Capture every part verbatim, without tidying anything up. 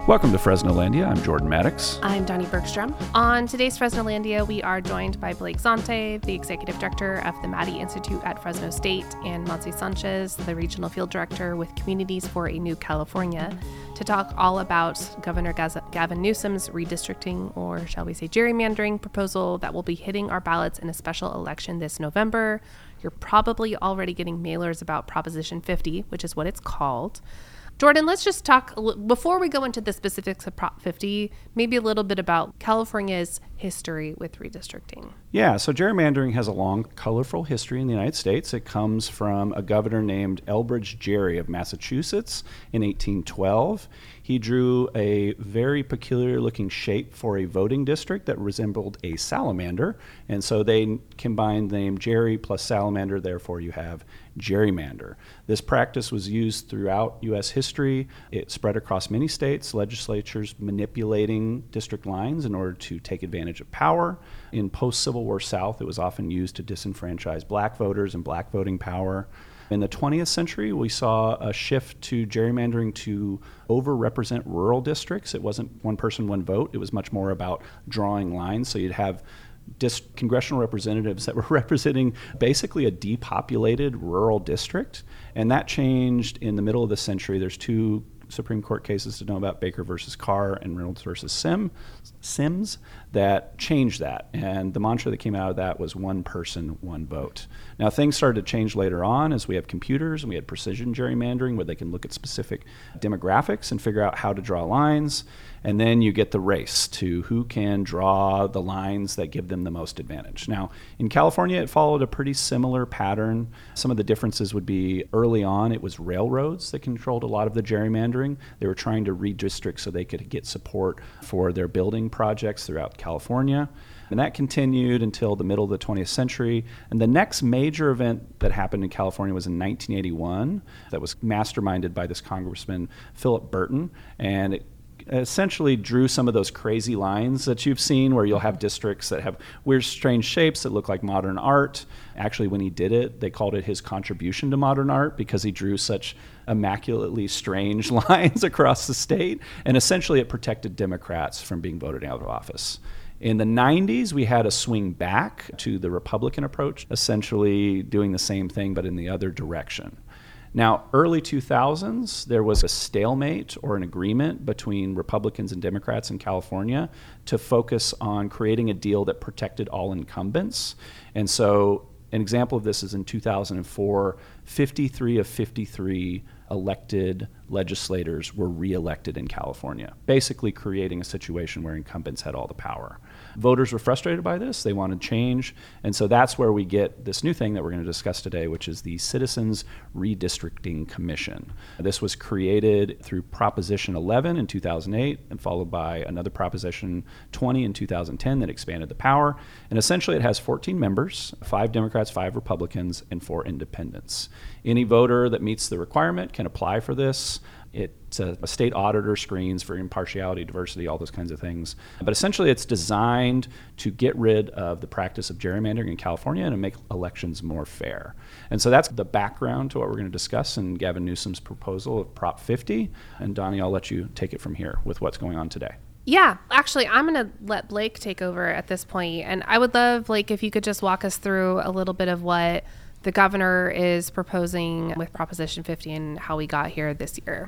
Welcome to Fresnolandia. I'm Jordan Maddox. I'm Donnie Bergstrom. On today's Fresnolandia, we are joined by Blake Zonte, the Executive Director of the Maddie Institute at Fresno State, and Montse Sanchez, the Regional Field Director with Communities for a New California, to talk all about Governor Gaz- Gavin Newsom's redistricting, or shall we say gerrymandering, proposal that will be hitting our ballots in a special election this November. You're probably already getting mailers about Proposition fifty, which is what it's called. Jordan, let's just talk, before we go into the specifics of Prop fifty, maybe a little bit about California's history with redistricting. Yeah, so gerrymandering has a long, colorful history in the United States. It comes from a governor named Elbridge Gerry of Massachusetts in eighteen twelve. He drew a very peculiar-looking shape for a voting district that resembled a salamander, and so they combined the name Gerry plus salamander, therefore you have gerrymander. This practice was used throughout U S history. It spread across many states, legislatures manipulating district lines in order to take advantage of power. In post-Civil War South, it was often used to disenfranchise black voters and black voting power. In the twentieth century, we saw a shift to gerrymandering to overrepresent rural districts. It wasn't one person, one vote. It was much more about drawing lines. So you'd have dis- congressional representatives that were representing basically a depopulated rural district. And that changed in the middle of the century. There's two Supreme Court cases to know about, Baker versus Carr and Reynolds versus Sim, Sims, that changed that. And the mantra that came out of that was one person, one vote. Now, things started to change later on as we have computers and we had precision gerrymandering where they can look at specific demographics and figure out how to draw lines. And then you get the race to who can draw the lines that give them the most advantage. Now, in California, it followed a pretty similar pattern. Some of the differences would be early on, it was railroads that controlled a lot of the gerrymandering. They were trying to redistrict so they could get support for their building projects throughout California. And that continued until the middle of the twentieth century. And the next major event that happened in California was in nineteen eighty-one. That was masterminded by this Congressman, Philip Burton. And it essentially drew some of those crazy lines that you've seen where you'll have districts that have weird, strange shapes that look like modern art. Actually, when he did it, they called it his contribution to modern art because he drew such immaculately strange lines across the state. And essentially, it protected Democrats from being voted out of office. In the nineties, we had a swing back to the Republican approach, essentially doing the same thing but in the other direction. Now, early two thousands, there was a stalemate or an agreement between Republicans and Democrats in California to focus on creating a deal that protected all incumbents. And so an example of this is in two thousand four, fifty-three of fifty-three elected legislators were reelected in California, basically creating a situation where incumbents had all the power. Voters were frustrated by this. They wanted change. And so that's where we get this new thing that we're going to discuss today, which is the Citizens Redistricting Commission. This was created through Proposition eleven in two thousand eight and followed by another Proposition twenty in two thousand ten that expanded the power. And essentially it has fourteen members, five Democrats, five Republicans, and four independents. Any voter that meets the requirement can apply for this. It's a, a state auditor screens for impartiality, diversity, all those kinds of things. But essentially it's designed to get rid of the practice of gerrymandering in California and to make elections more fair. And so that's the background to what we're going to discuss in Gavin Newsom's proposal of Prop fifty. And Donnie, I'll let you take it from here with what's going on today. Yeah, actually, I'm going to let Blake take over at this point. And I would love, Blake, if you could just walk us through a little bit of what the governor is proposing with Proposition fifty and how we got here this year.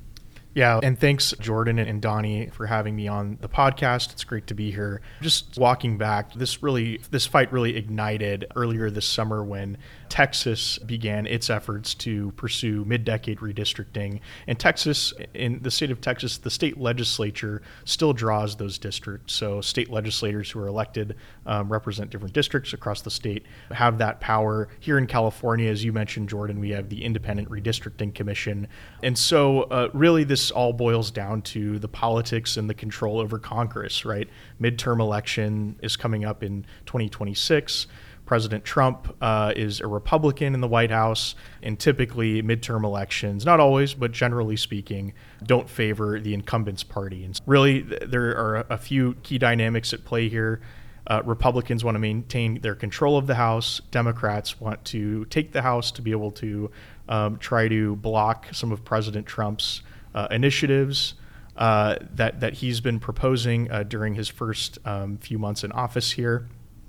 Yeah, and thanks, Jordan and Donnie, for having me on the podcast. It's great to be here. Just walking back, this really, this fight really ignited earlier this summer when Texas began its efforts to pursue mid-decade redistricting. And Texas, in the state of Texas, the state legislature still draws those districts. So state legislators who are elected um, represent different districts across the state, have that power. Here in California, as you mentioned, Jordan, we have the Independent Redistricting Commission. And so uh, really this all boils down to the politics and the control over Congress, right? Midterm election is coming up in twenty twenty-six. President Trump uh, is a Republican in the White House, and typically midterm elections, not always, but generally speaking, don't favor the incumbent's party. And really, there are a few key dynamics at play here. Uh, Republicans want to maintain their control of the House. Democrats want to take the House to be able to um, try to block some of President Trump's uh, initiatives. uh, that, that he's been proposing uh, during his first um, few months in office here.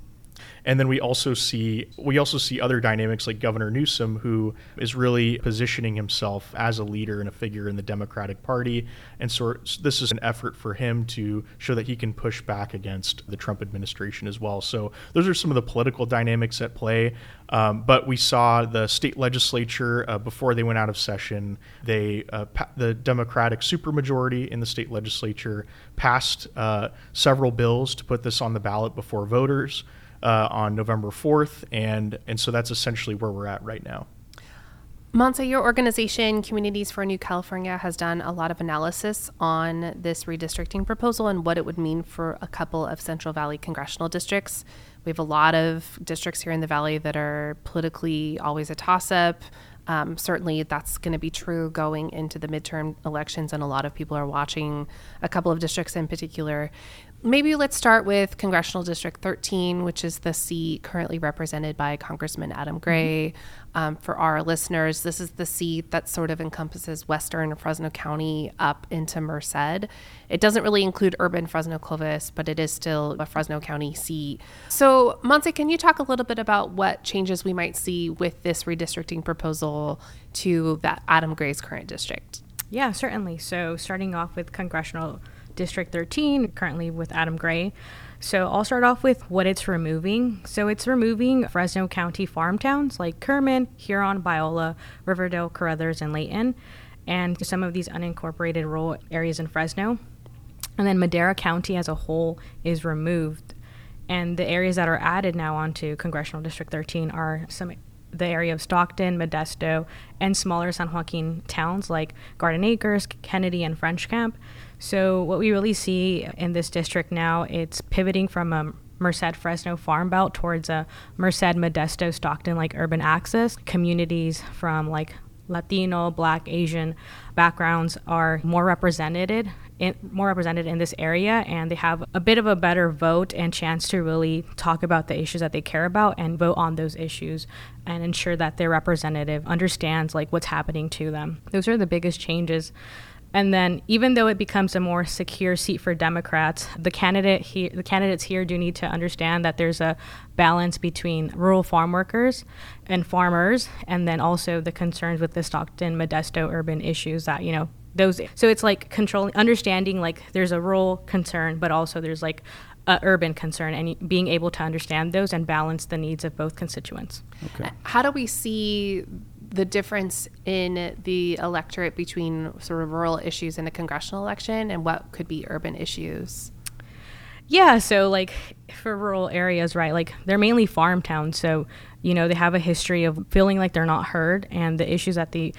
And then we also see we also see other dynamics like Governor Newsom, who is really positioning himself as a leader and a figure in the Democratic Party. And so this is an effort for him to show that he can push back against the Trump administration as well. So those are some of the political dynamics at play. Um, but we saw the state legislature, uh, before they went out of session, they uh, pa- the Democratic supermajority in the state legislature passed uh, several bills to put this on the ballot before voters Uh, on November fourth, and and so that's essentially where we're at right now. Montse, your organization, Communities for a New California, has done a lot of analysis on this redistricting proposal and what it would mean for a couple of Central Valley congressional districts. We have a lot of districts here in the Valley that are politically always a toss-up. Um, certainly that's going to be true going into the midterm elections, and a lot of people are watching a couple of districts in particular. Maybe let's start with Congressional District thirteen, which is the seat currently represented by Congressman Adam Gray. Um, for our listeners, this is the seat that sort of encompasses western Fresno County up into Merced. It doesn't really include urban Fresno-Clovis, but it is still a Fresno County seat. So, Montse, can you talk a little bit about what changes we might see with this redistricting proposal to that Adam Gray's current district? Yeah, certainly. So, starting off with Congressional District thirteen, currently with Adam Gray. So I'll start off with what it's removing. So it's removing Fresno County farm towns like Kerman, Huron, Biola, Riverdale, Carruthers, and Layton, and some of these unincorporated rural areas in Fresno. And then Madera County as a whole is removed. And the areas that are added now onto Congressional District thirteen are some the area of Stockton, Modesto, and smaller San Joaquin towns like Garden Acres, Kennedy, and French Camp. So what we really see in this district now, it's pivoting from a Merced Fresno farm belt towards a Merced Modesto Stockton like urban access. Communities from like Latino, Black, Asian backgrounds are more represented in, more represented in this area, and they have a bit of a better vote and chance to really talk about the issues that they care about and vote on those issues and ensure that their representative understands like what's happening to them. Those are the biggest changes. And then even though it becomes a more secure seat for Democrats, the candidate here, the candidates here do need to understand that there's a balance between rural farm workers and farmers, and then also the concerns with the Stockton, Modesto urban issues that, you know, those. So it's like controlling, understanding like there's a rural concern, but also there's like a urban concern, and being able to understand those and balance the needs of both constituents. Okay. How do we see the difference in the electorate between sort of rural issues in a congressional election and what could be urban issues? Yeah, so like for rural areas, right, like they're mainly farm towns. So, you know, they have a history of feeling like they're not heard, and the issues that they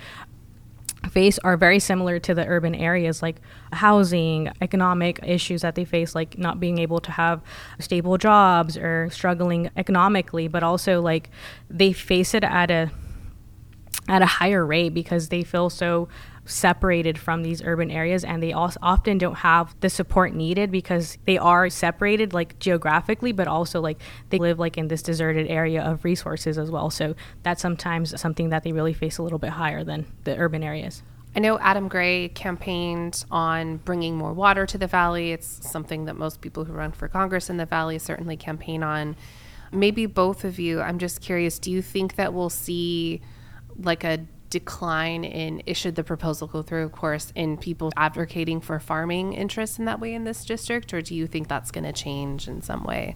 face are very similar to the urban areas, like housing, economic issues that they face, like not being able to have stable jobs or struggling economically, but also like they face it at a at a higher rate because they feel so separated from these urban areas, and they also often don't have the support needed because they are separated like geographically, but also like they live like in this deserted area of resources as well. So that's sometimes something that they really face a little bit higher than the urban areas. I know Adam Gray campaigned on bringing more water to the Valley. It's something that most people who run for Congress in the Valley certainly campaign on. Maybe both of you, I'm just curious, do you think that we'll see like a decline in, should the proposal go through, of course, in people advocating for farming interests in that way in this district, or do you think that's going to change in some way?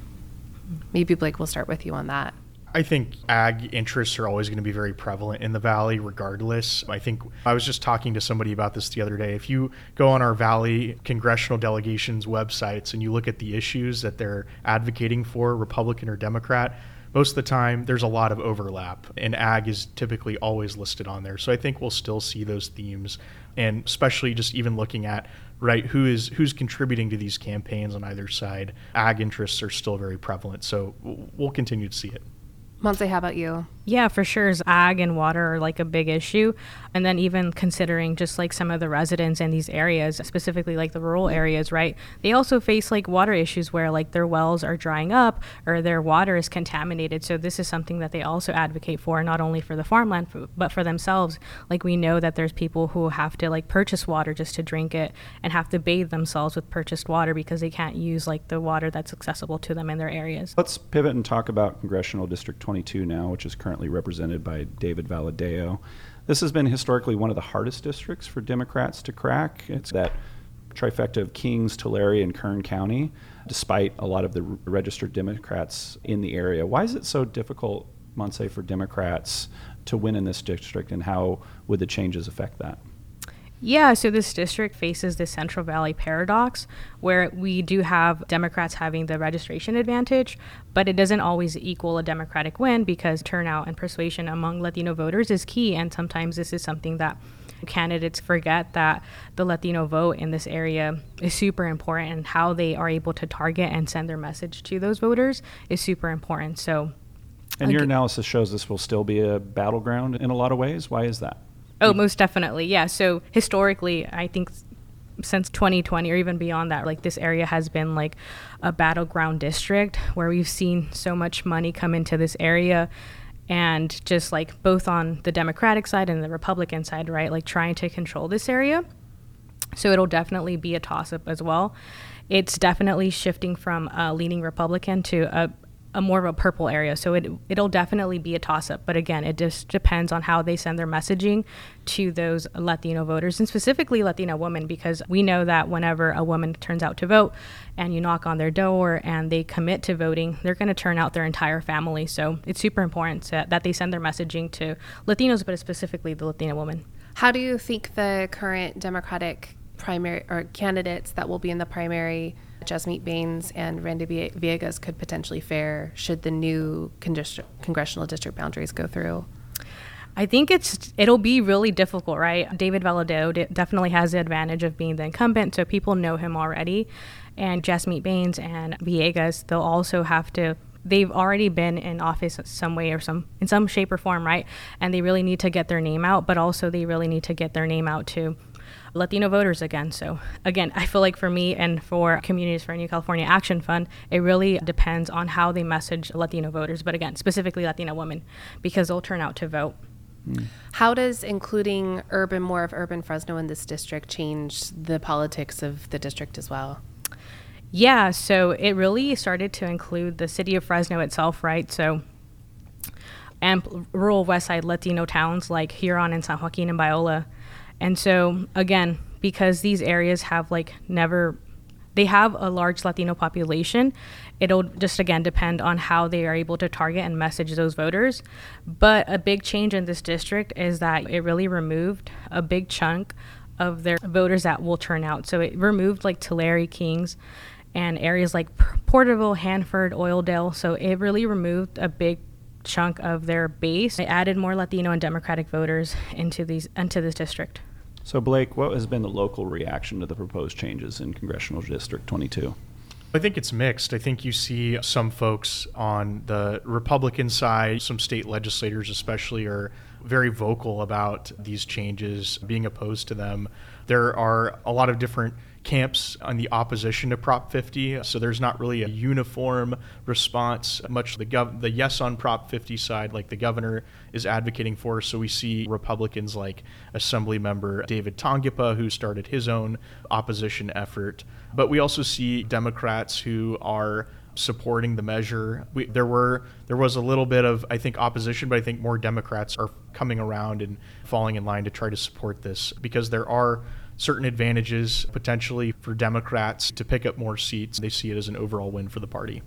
Maybe Blake, we'll start with you on that. I think ag interests are always going to be very prevalent in the Valley regardless. I think I was just talking to somebody about this the other day. If you go on our Valley congressional delegations websites and you look at the issues that they're advocating for, Republican or Democrat, most of the time there's a lot of overlap, and ag is typically always listed on there. So I think we'll still see those themes, and especially just even looking at, right, who is who's contributing to these campaigns on either side. Ag interests are still very prevalent, so we'll continue to see it. Monse, how about you? Yeah, for sure. Ag and water are like a big issue. And then even considering just like some of the residents in these areas, specifically like the rural areas, right? They also face like water issues where like their wells are drying up or their water is contaminated. So this is something that they also advocate for, not only for the farmland, but for themselves. Like we know that there's people who have to like purchase water just to drink it and have to bathe themselves with purchased water because they can't use like the water that's accessible to them in their areas. Let's pivot and talk about Congressional District twenty-two now, which is currently represented by David Valadao. This has been historically one of the hardest districts for Democrats to crack. It's that trifecta of Kings, Tulare, and Kern County, despite a lot of the registered Democrats in the area. Why is it so difficult, Monse, for Democrats to win in this district, and how would the changes affect that? Yeah, so this district faces the Central Valley paradox, where we do have Democrats having the registration advantage, but it doesn't always equal a Democratic win because turnout and persuasion among Latino voters is key, and sometimes this is something that candidates forget, that the Latino vote in this area is super important, and how they are able to target and send their message to those voters is super important. So, and your analysis shows this will still be a battleground in a lot of ways. Why is that? Oh, most definitely. Yeah. So historically, I think since twenty twenty or even beyond that, like this area has been like a battleground district where we've seen so much money come into this area, and just like both on the Democratic side and the Republican side, right? Like trying to control this area. So it'll definitely be a toss-up as well. It's definitely shifting from a leaning Republican to a a more of a purple area. So it, it'll definitely be a toss-up. But again, it just depends on how they send their messaging to those Latino voters, and specifically Latina women, because we know that whenever a woman turns out to vote and you knock on their door and they commit to voting, they're going to turn out their entire family. So it's super important to, that they send their messaging to Latinos, but specifically the Latina woman. How do you think the current Democratic primary or candidates that will be in the primary, Jasmeet Bains and Randy Villegas, could potentially fare should the new condistri- congressional district boundaries go through? I think it's it'll be really difficult, right? David Valadao d- definitely has the advantage of being the incumbent, so people know him already. And Jasmeet Bains and Villegas, they'll also have to. They've already been in office some way or some in some shape or form, right? And they really need to get their name out, but also they really need to get their name out to Latino voters again. So again, I feel like for me and for Communities for a New California Action Fund, it really depends on how they message Latino voters, but again, specifically Latina women, because they'll turn out to vote. Mm. How does including urban, more of urban Fresno in this district change the politics of the district as well? Yeah, so it really started to include the city of Fresno itself, right? So and rural West Side Latino towns like Huron and San Joaquin and Biola. And so, again, because these areas have like never, they have a large Latino population, it'll just, again, depend on how they are able to target and message those voters. But a big change in this district is that it really removed a big chunk of their voters that will turn out. So it removed like Tulare, Kings, and areas like Porterville, Hanford, Oildale. So it really removed a big chunk of their base. It added more Latino and Democratic voters into these into this district. So Blake, what has been the local reaction to the proposed changes in Congressional District twenty-two? I think it's mixed. I think you see some folks on the Republican side, some state legislators especially, are very vocal about these changes, being opposed to them. There are a lot of different camps on the opposition to Prop fifty, so there's not really a uniform response. Much the gov- the yes on Prop fifty side, like the governor is advocating for. So we see Republicans like Assemblymember David Tongipa, who started his own opposition effort. But we also see Democrats who are supporting the measure. We, there were there was a little bit of, I think, opposition, but I think more Democrats are coming around and falling in line to try to support this, because there are certain advantages potentially for Democrats to pick up more seats. They see it as an overall win for the party.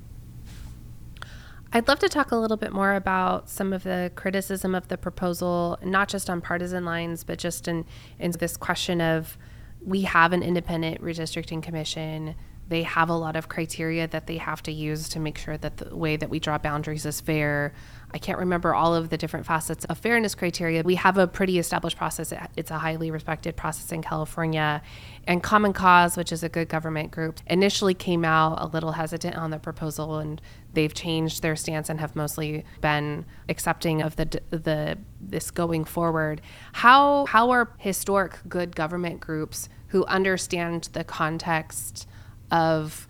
I'd love to talk a little bit more about some of the criticism of the proposal, not just on partisan lines, but just in, in this question of, we have an independent redistricting commission They have a lot of criteria that they have to use to make sure that the way that we draw boundaries is fair. I can't remember all of the different facets of fairness criteria. We have a pretty established process. It's a highly respected process in California. And Common Cause, which is a good government group, initially came out a little hesitant on the proposal, and they've changed their stance and have mostly been accepting of the the this going forward. How how are historic good government groups who understand the context of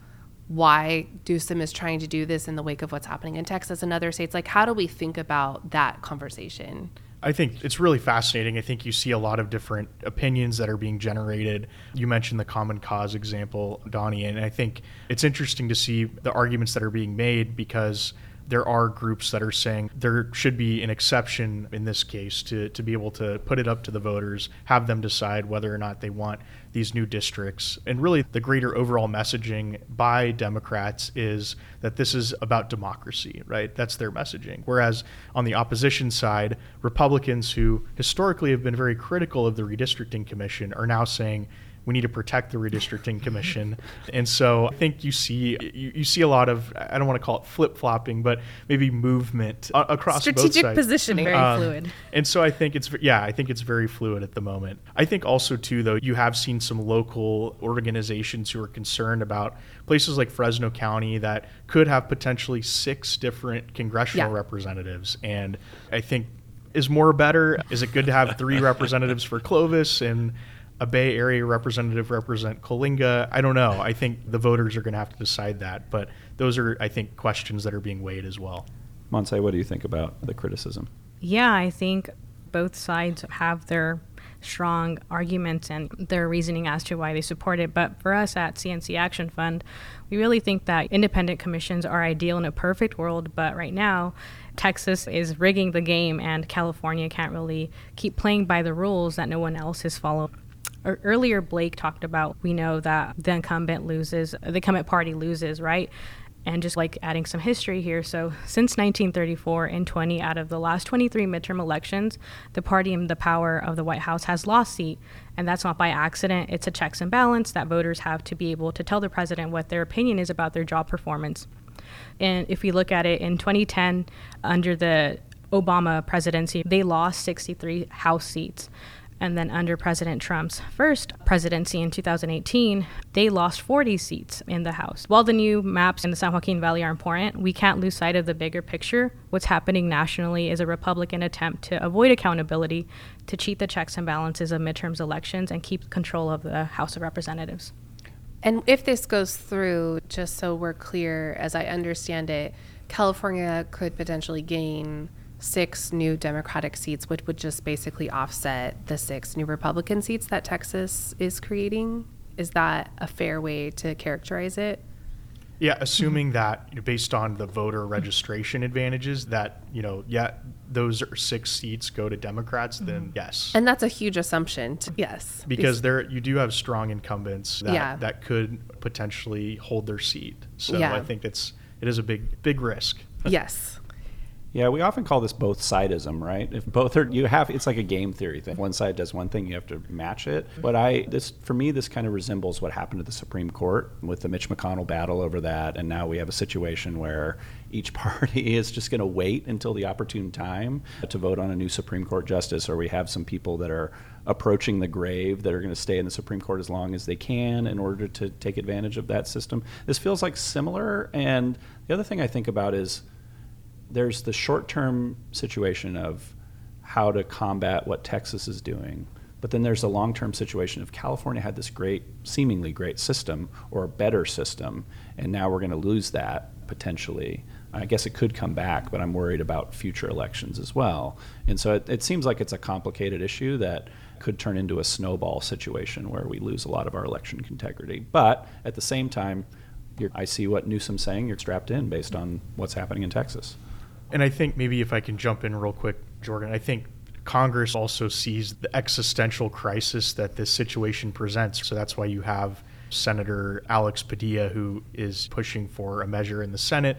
why Newsom is trying to do this in the wake of what's happening in Texas and other states, like how do we think about that conversation? I think it's really fascinating. I think you see a lot of different opinions that are being generated. You mentioned the Common Cause example, Donnie, and I think it's interesting to see the arguments that are being made, because there are groups that are saying there should be an exception in this case to, to be able to put it up to the voters, have them decide whether or not they want these new districts. And really the greater overall messaging by Democrats is that this is about democracy, right? That's their messaging. Whereas on the opposition side, Republicans who historically have been very critical of the Redistricting Commission are now saying, we need to protect the Redistricting Commission. And so I think you see you, you see a lot of, I don't want to call it flip-flopping, but maybe movement a- across both sides. Strategic positioning. Very um, fluid. And so I think it's, yeah, I think it's very fluid at the moment. I think also, too, though, you have seen some local organizations who are concerned about places like Fresno County that could have potentially six different congressional yeah. representatives. And I think, is more better? Is it good to have three representatives for Clovis and a Bay Area representative represent Coalinga? I don't know. I think the voters are going to have to decide that. But those are, I think, questions that are being weighed as well. Montse, what do you think about the criticism? Yeah, I think both sides have their strong arguments and their reasoning as to why they support it. But for us at C N C Action Fund, we really think that independent commissions are ideal in a perfect world. But right now, Texas is rigging the game, and California can't really keep playing by the rules that no one else is following. Earlier, Blake talked about, we know that the incumbent loses, the incumbent party loses, right? And just like adding some history here. So since nineteen thirty-four, in twenty out of the last twenty-three midterm elections, the party in the power of the White House has lost seat. And that's not by accident. It's a checks and balance that voters have to be able to tell the president what their opinion is about their job performance. And if we look at it in twenty ten, under the Obama presidency, they lost sixty-three House seats. And then under President Trump's first presidency in two thousand eighteen, they lost forty seats in the House. While the new maps in the San Joaquin Valley are important, we can't lose sight of the bigger picture. What's happening nationally is a Republican attempt to avoid accountability, to cheat the checks and balances of midterms elections and keep control of the House of Representatives. And if this goes through, just so we're clear, as I understand it, California could potentially gain six new Democratic seats, which would just basically offset the six new Republican seats that Texas is creating. Is that a fair way to characterize it? Yeah, assuming mm-hmm. that, you know, based on the voter registration advantages, that, you know, yeah, those are six seats go to Democrats, mm-hmm. then yes. And that's a huge assumption. To, yes. Because there you do have strong incumbents that, yeah. that could potentially hold their seat. So yeah. I think it's it is a big big risk. Yes. Yeah, we often call this both sidism, right? If both are, you have, it's like a game theory thing. One side does one thing, you have to match it. But I, this, for me, this kind of resembles what happened to the Supreme Court with the Mitch McConnell battle over that. And now we have a situation where each party is just going to wait until the opportune time to vote on a new Supreme Court justice, or we have some people that are approaching the grave that are going to stay in the Supreme Court as long as they can in order to take advantage of that system. This feels like similar. And the other thing I think about is, there's the short-term situation of how to combat what Texas is doing, but then there's the long-term situation of California had this great, seemingly great system, or a better system, and now we're going to lose that potentially. I guess it could come back, but I'm worried about future elections as well. And so it, it seems like it's a complicated issue that could turn into a snowball situation where we lose a lot of our election integrity. But at the same time, you're, I see what Newsom's saying, you're strapped in based on what's happening in Texas. And I think maybe if I can jump in real quick, Jordan, I think Congress also sees the existential crisis that this situation presents. So that's why you have Senator Alex Padilla, who is pushing for a measure in the Senate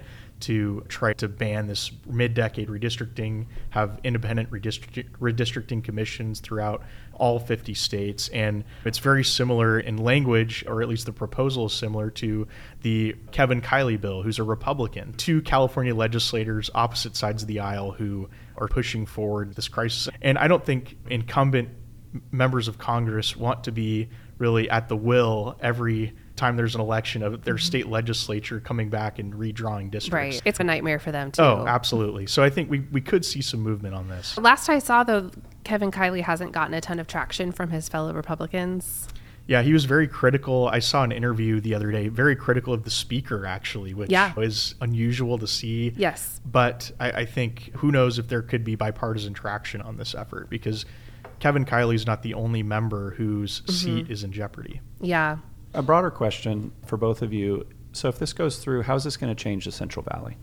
to try to ban this mid-decade redistricting, have independent redistrict- redistricting commissions throughout all fifty states. And it's very similar in language, or at least the proposal is similar to the Kevin Kiley bill, who's a Republican. Two California legislators opposite sides of the aisle who are pushing forward this crisis. And I don't think incumbent members of Congress want to be really at the will every time there's an election of their state legislature coming back and redrawing districts. Right. It's a nightmare for them, too. Oh, absolutely. So I think we, we could see some movement on this. Last I saw, though, Kevin Kiley hasn't gotten a ton of traction from his fellow Republicans. Yeah, he was very critical. I saw an interview the other day, very critical of the speaker, actually, which yeah. was unusual to see. Yes. But I, I think who knows if there could be bipartisan traction on this effort, because Kevin Kiley's not the only member whose mm-hmm. seat is in jeopardy. Yeah. A broader question for both of you. So if this goes through, how's this going to change the Central Valley?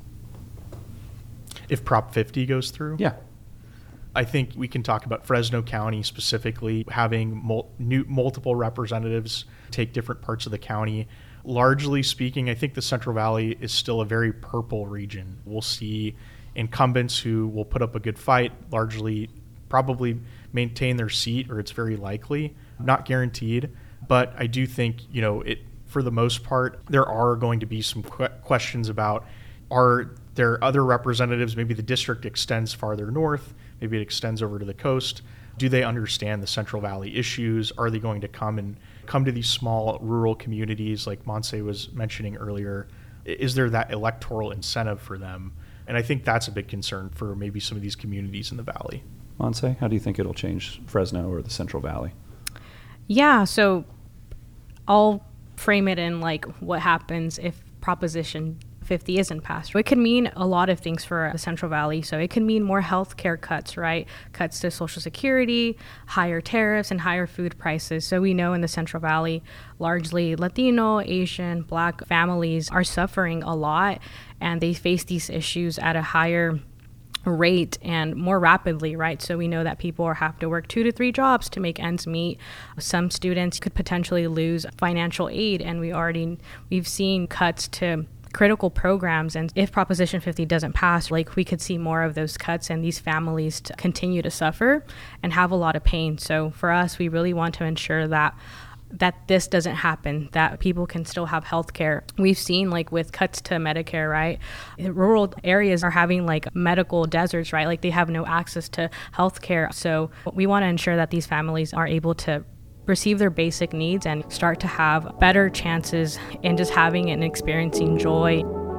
If Prop fifty goes through? Yeah. I think we can talk about Fresno County specifically, having mul- new, multiple representatives take different parts of the county. Largely speaking, I think the Central Valley is still a very purple region. We'll see incumbents who will put up a good fight, largely probably maintain their seat, or it's very likely, not guaranteed. But I do think, you know, it for the most part, there are going to be some que- questions about, are there other representatives, maybe the district extends farther north, maybe it extends over to the coast. Do they understand the Central Valley issues? Are they going to come and come to these small rural communities like Montse was mentioning earlier? Is there that electoral incentive for them? And I think that's a big concern for maybe some of these communities in the valley. Montse, how do you think it'll change Fresno or the Central Valley? Yeah, so I'll frame it in like what happens if Proposition fifty isn't passed. It could mean a lot of things for the Central Valley. So it could mean more healthcare cuts, right? Cuts to Social Security, higher tariffs, and higher food prices. So we know in the Central Valley, largely Latino, Asian, Black families are suffering a lot, and they face these issues at a higher rate and more rapidly, right? So we know that people are have to work two to three jobs to make ends meet. Some students could potentially lose financial aid, and we already we've seen cuts to critical programs. And if Proposition fifty doesn't pass, like we could see more of those cuts and these families to continue to suffer and have a lot of pain. So for us, we really want to ensure that that this doesn't happen, that people can still have health care. We've seen like with cuts to Medicare, right? Rural areas are having like medical deserts, right? Like they have no access to health care. So we want to ensure that these families are able to receive their basic needs and start to have better chances in just having and experiencing joy.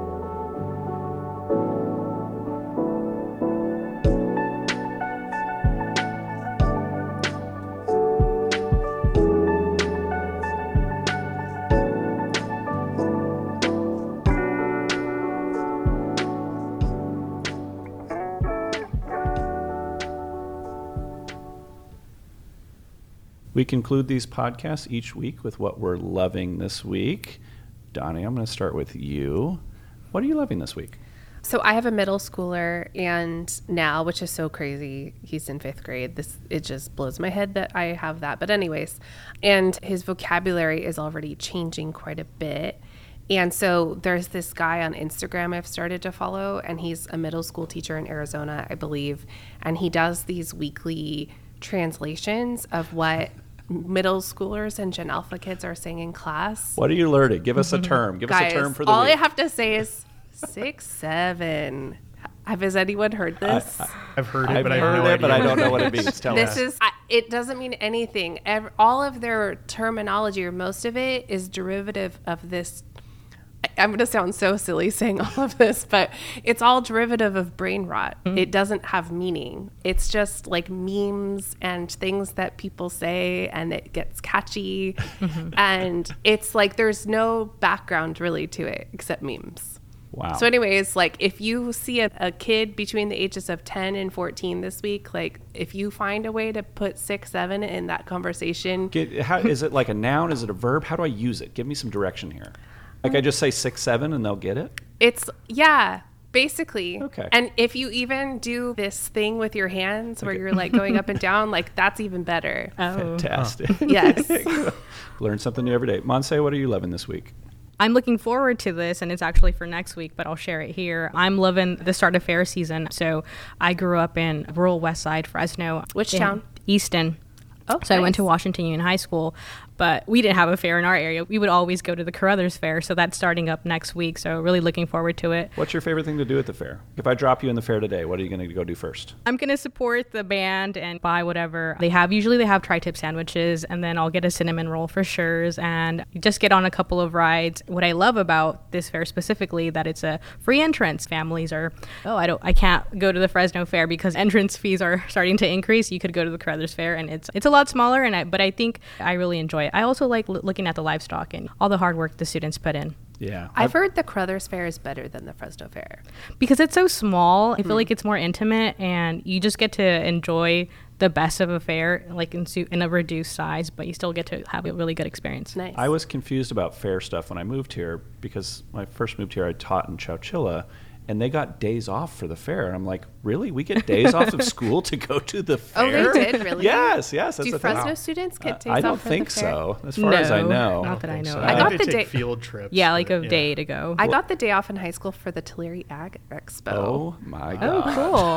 We conclude these podcasts each week with what we're loving this week. Donnie, I'm going to start with you. What are you loving this week? So I have a middle schooler, and now, which is so crazy, he's in fifth grade. This it just blows my head that I have that. But anyways, and his vocabulary is already changing quite a bit. And so there's this guy on Instagram I've started to follow, and he's a middle school teacher in Arizona, I believe. And he does these weekly translations of what middle schoolers and Gen Alpha kids are saying in class. What are you learning? Give us a term. Give Guys, us a term for the all week. I have to say is six, seven. Have has anyone heard this? I, I, I've heard it, I've but I have heard no it, idea. but I don't know what it means. Tell This us. is, I, it doesn't mean anything. Every, all of their terminology, or most of it, is derivative of this. I, I'm going to sound so silly saying all of this, but it's all derivative of brain rot. Mm-hmm. It doesn't have meaning. It's just like memes and things that people say, and it gets catchy. Mm-hmm. And it's like there's no background really to it except memes. Wow. So anyways, like if you see a, a kid between the ages of ten and fourteen this week, like if you find a way to put six, seven in that conversation. Get, how, is it like a noun? Is it a verb? How do I use it? Give me some direction here. Like I just say six, seven and they'll get it? It's, yeah, basically. Okay. And if you even do this thing with your hands where okay. you're like going up and down, like that's even better. Oh. Fantastic. Yes. Learn something new every day. Montse, what are you loving this week? I'm looking forward to this, and it's actually for next week, but I'll share it here. I'm loving the start of fair season. So I grew up in rural West Side Fresno. Which in town? Easton. Oh, so I went nice. to Washington Union High School, but we didn't have a fair in our area. We would always go to the Carruthers Fair, so that's starting up next week. So really looking forward to it. What's your favorite thing to do at the fair? If I drop you in the fair today, what are you going to go do first? I'm going to support the band and buy whatever they have. Usually they have tri-tip sandwiches, and then I'll get a cinnamon roll for sure, and just get on a couple of rides. What I love about this fair specifically, that it's a free entrance. Families are, oh, I don't, I can't go to the Fresno Fair because entrance fees are starting to increase. You could go to the Carruthers Fair, and it's it's a lot smaller, and I, but I think I really enjoy it. I also like l- looking at the livestock and all the hard work the students put in. Yeah. I've heard the Carruthers Fair is better than the Fresno Fair. Because it's so small, I feel like it's more intimate, and you just get to enjoy the best of a fair, like in, su- in a reduced size, but you still get to have a really good experience. Nice. I was confused about fair stuff when I moved here because when I first moved here, I taught in Chowchilla, and they got days off for the fair. And I'm like, really? We get days off of school to go to the fair? Oh, they did? Really? Yes, yes. That's Do a thing. Fresno students get days I don't off for think the fair? so, as far as I No, know. not that I know So of. I, I think got they the take day- field trips. Yeah, like but, a yeah. day to go. I got the day off in high school for the Tulare Ag Expo. Oh, my God.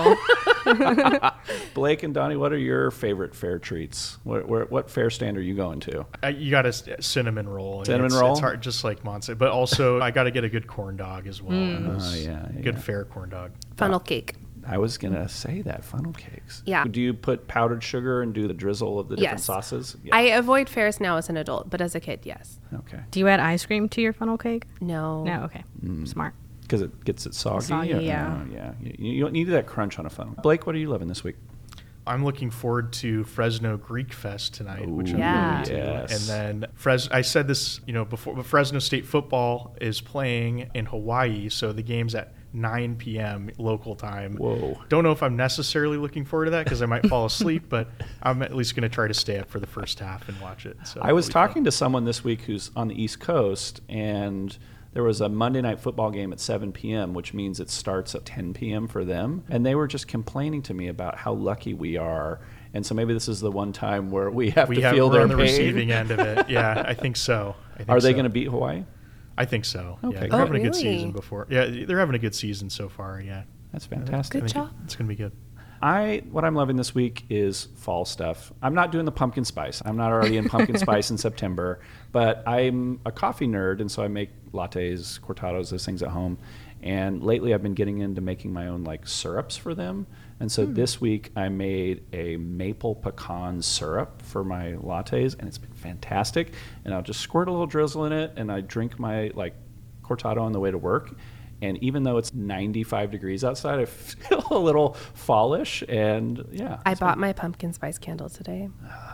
Oh, cool. Blake and Donnie, what are your favorite fair treats? What, where, what fair stand are you going to? Uh, you got a s- cinnamon roll. and Cinnamon it's, roll? It's hard, just like Monse. But also, I got to get a good corn dog as well. Mm. It was Oh, yeah, yeah, good yeah. fair corn dog. Funnel cake. I was going to say that, funnel cakes. Yeah. Do you put powdered sugar and do the drizzle of the different Yes. sauces? Yeah. I avoid fairs now as an adult, but as a kid, yes. Okay. Do you add ice cream to your funnel cake? No. No, okay. Mm. Smart. Because it gets it soggy? Soggy, or- yeah. oh, yeah. You, you don't need that crunch on a funnel. Blake, what are you loving this week? I'm looking forward to Fresno Greek Fest tonight, which Ooh, I'm Yeah. going to. yes. And then Fres- I said this, you know, before, but Fresno State football is playing in Hawaii, so the game's at nine p.m. local time. Whoa. Don't know if I'm necessarily looking forward to that because I might fall asleep, but I'm at least going to try to stay up for the first half and watch it. So I was it'll be fun. talking to someone this week who's on the East Coast, and there was a Monday night football game at seven p.m., which means it starts at ten p.m. for them. And they were just complaining to me about how lucky we are. And so maybe this is the one time where we have we to have, feel we're their on the pain. receiving end of it. Yeah, I think so. I think Are they so. going to beat Hawaii? I think so. Okay, Yeah, great. they're Oh, having a good really? season before. Yeah, they're having a good season so far. Yeah, That's fantastic. Good I think job. it- it's going to be good. I what I'm loving this week is fall stuff. I'm not doing the pumpkin spice. I'm not already in pumpkin spice in September, but I'm a coffee nerd, and so I make lattes, cortados, those things at home. And lately, I've been getting into making my own like syrups for them. And so this week, I made a maple pecan syrup for my lattes, and it's been fantastic. And I'll just squirt a little drizzle in it, and I drink my like cortado on the way to work. And even though it's ninety-five degrees outside, I feel a little fallish. And yeah. I so bought my pumpkin spice candle today.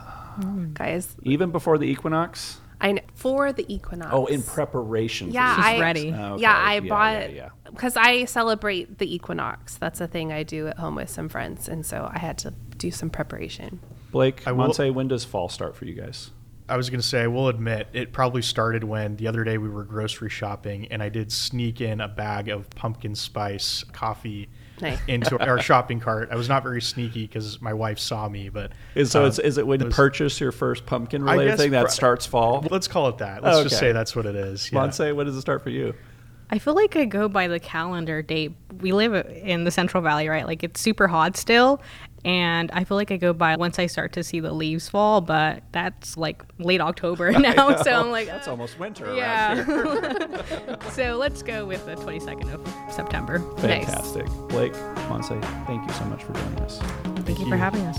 Guys, even before the equinox? I know, for the equinox. Oh, in preparation. Yeah, for the She's I, ready. Okay, Yeah, I yeah, bought yeah, because I celebrate the equinox. That's a thing I do at home with some friends, and so I had to do some preparation. Blake, I will- Monse, when does fall start for you guys? I was going to say, I will admit, it probably started when the other day we were grocery shopping and I did sneak in a bag of pumpkin spice coffee Nice. into our shopping cart. I was not very sneaky because my wife saw me, but Is, so um, it's, is it when you was- purchase your first pumpkin I related guess thing that pro- starts fall? Let's call it that. Let's just Okay. say that's what it is. Yeah. Monse, when does it start for you? I feel like I go by the calendar date. We live in the Central Valley, right? Like it's super hot still. And I feel like I go by once I start to see the leaves fall, but that's like late October now. So I'm like, That's uh, almost winter around yeah. here. So let's go with the twenty-second of September. Fantastic. Blake, Monse, thank you so much for joining us. Thank you you. for having us.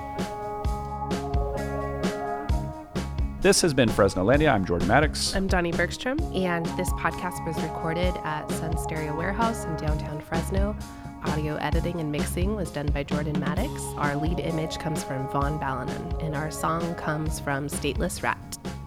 This has been Fresnolandia. I'm Jordan Maddox. I'm Donnie Bergstrom, and this podcast was recorded at Sun Stereo Warehouse in downtown Fresno. Audio editing and mixing was done by Jordan Maddox. Our lead image comes from Vaughn Ballanon, and our song comes from Stateless Rat.